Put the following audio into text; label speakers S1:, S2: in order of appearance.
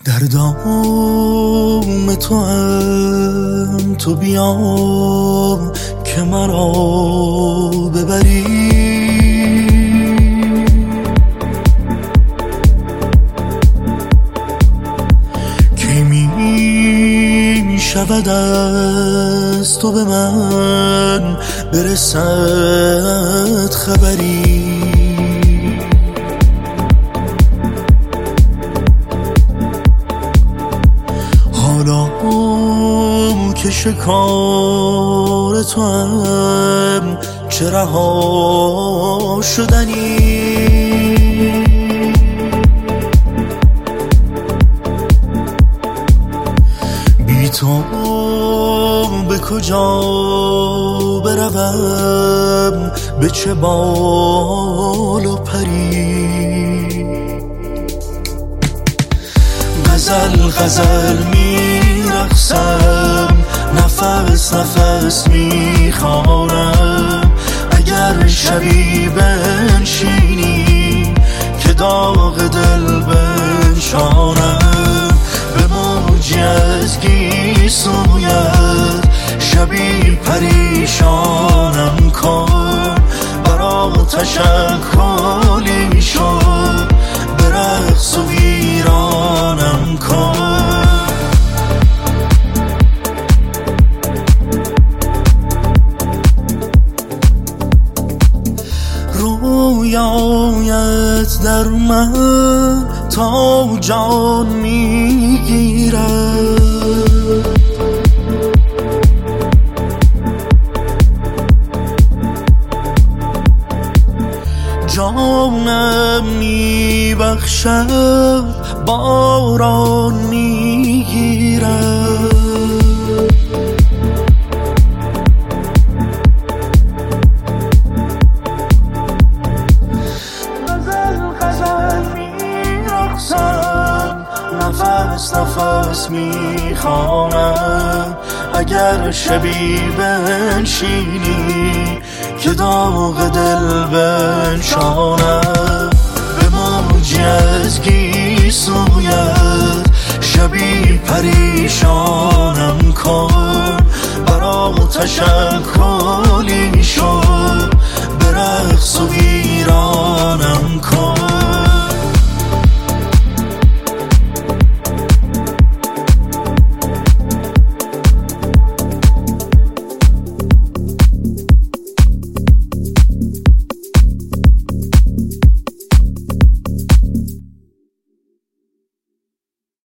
S1: در دام تو هم تو بیا که مرا ببری، کی می شود از تو به من برسد خبری. حالا که شکار تو هم چه رها شدنی، بی تو به کجا بروم، به چه بال و پری. غزل غزل میرقصم، نفس نفس میخوانم، اگر شبی بنشینی که داغ دل بنشانم. به موجی از گیسویت شبی پریشانم کن، برا تشکلی شد به رقص و ویرانم کن. رویایت در من تا جان میگیرد، جانم میبخشد باران میگیرد. نفس نفس میخوانم، اگر شبی بنشینی که داغ دل بنشانم. به موجی از گیسویت شبی پریشانم کن، برا تشکلی شد